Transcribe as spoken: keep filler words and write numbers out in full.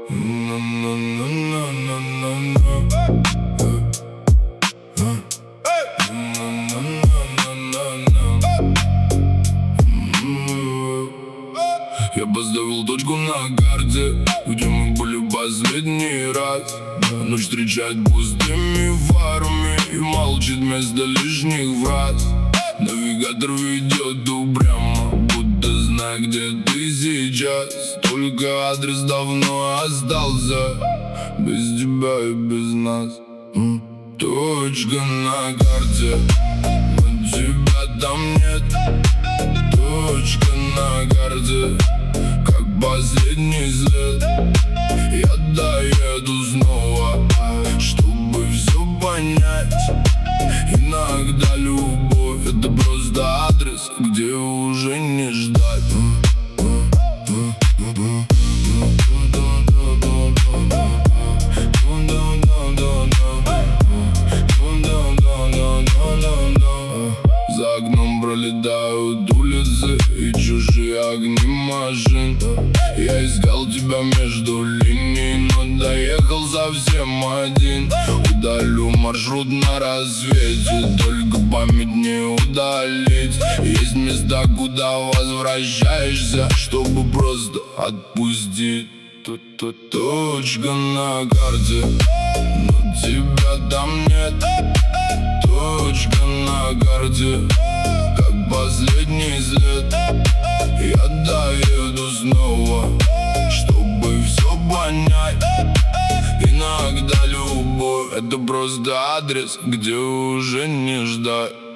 Я поставил точку на карте, где мы были последний раз. Ночь встречает пустыми фарами и молчит вместо лишних фраз. Навигатор ведет упрямо, будто зная, где ты сейчас. Только адрес давно остался, без тебя и без нас. Точка на карте, но тебя там нет. Точка на карте, как последний след. Я доеду снова, чтобы все понять. Иногда любовь — это просто адрес, где уже не ждать. За окном пролетают улицы и чужие огни машин. Я искал тебя между линий, но доехал совсем один. Удалю маршрут на рассвете, только память не удалить. Есть места, куда возвращаешься, чтобы просто отпустить. Точка на карте, но тебя там нет. Точка на карте, как последний след. Я доеду снова, чтобы все понять. Иногда любовь — это просто адрес, где уже не ждать.